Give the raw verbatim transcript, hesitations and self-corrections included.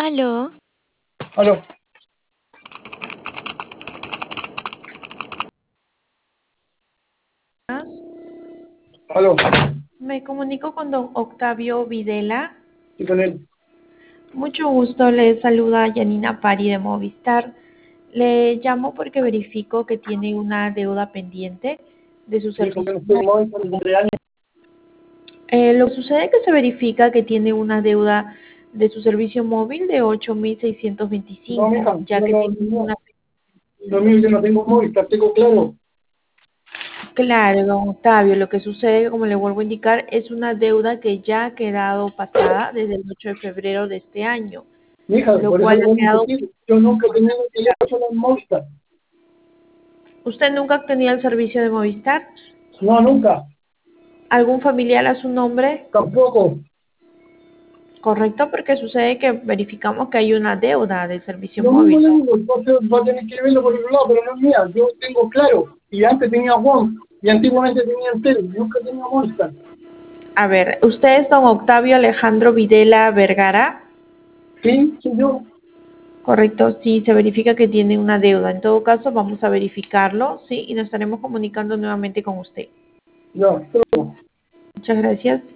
Aló, Aló, aló, Me comunico con don Octavio Videla. sí, con él. Mucho gusto, le saluda Yanina Pari de Movistar. Le llamo porque verifico que tiene una deuda pendiente de su Sí, porque servicio no estoy móvil. móvil por mi cumpleaños. Eh, lo que sucede es que se verifica que tiene una deuda de su servicio móvil de ocho mil seiscientos No, veinticinco, mija, ya no, que no, tiene no, una no, mío, yo no tengo móvil, te tengo claro. Claro, don Octavio, lo que sucede, como le vuelvo a indicar, es una deuda que ya ha quedado pasada desde el ocho de febrero de este año, Mija, lo por eso cual le ha voy a quedado... insistir. Yo nunca he tenido teléfono en Movistar. ¿Usted nunca tenía el servicio de Movistar? No, nunca, ¿Algún familiar a su nombre? tampoco. Correcto, porque sucede que verificamos que hay una deuda del servicio Lo mismo móvil. le digo, entonces va a tener que verlo por otro lado, pero no es mía. Yo tengo claro. Y antes tenía Juan, y antiguamente tenía Entel, nunca tenía Movistar. A ver, ¿usted es don Octavio Alejandro Videla Vergara? Sí, sí, yo. Correcto, sí, se verifica que tiene una deuda. En todo caso, vamos a verificarlo, sí, y nos estaremos comunicando nuevamente con usted. Ya, Muchas gracias.